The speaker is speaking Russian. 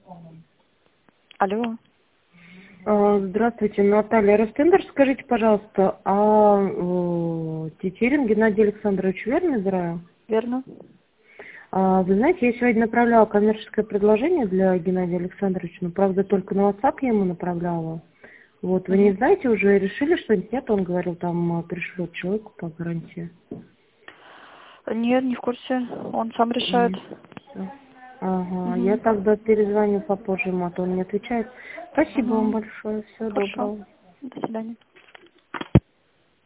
Алло. Здравствуйте, Наталья Ростендер. Скажите, пожалуйста, Тетерин Геннадий Александрович верно избираю? Верно. Вы знаете, я сегодня направляла коммерческое предложение для Геннадия Александровича, но, правда, только на WhatsApp я ему направляла. Вот, вы не знаете, уже решили что-нибудь? Нет, он говорил, там пришлет человеку по гарантии. Нет, не в курсе. Он сам решает. Всё. Ага, я тогда перезвоню попозже ему, а то он не отвечает. Спасибо вам большое, всего Хорошо. доброго. До свидания.